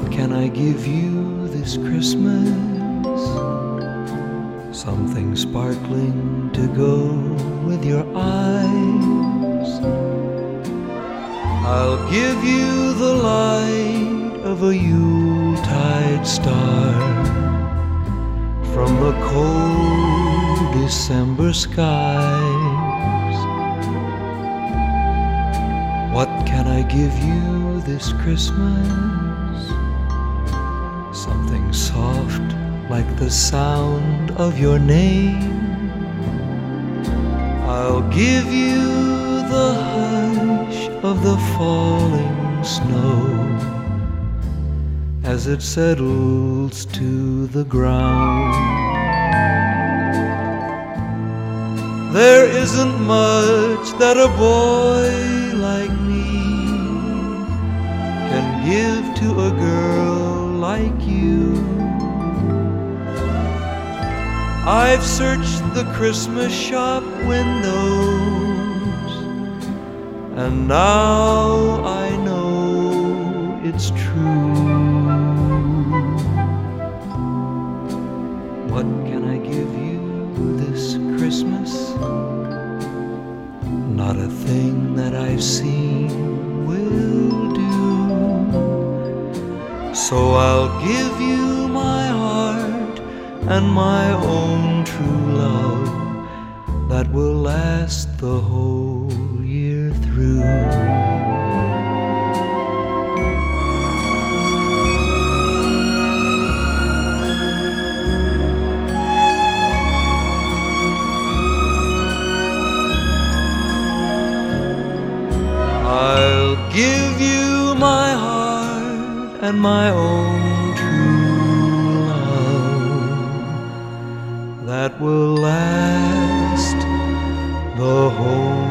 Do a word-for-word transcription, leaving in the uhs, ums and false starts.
can I give you this Christmas? Something sparkling to go with your eyes. I'll give you the light of a Yuletide star from the cold December skies. What can I give you this Christmas? Something soft like the sound of your name. I'll give you the hush of the falling snow as it settles to the ground. There isn't much that a boy like me can give to a girl like you. I've searched the Christmas shop windows, and now I know it's true. What can I give you this Christmas? Not a thing that I've seen will do. So I'll give you my heart and my own true love that will last the whole year through. I'll give you my heart and my own true love that will last the whole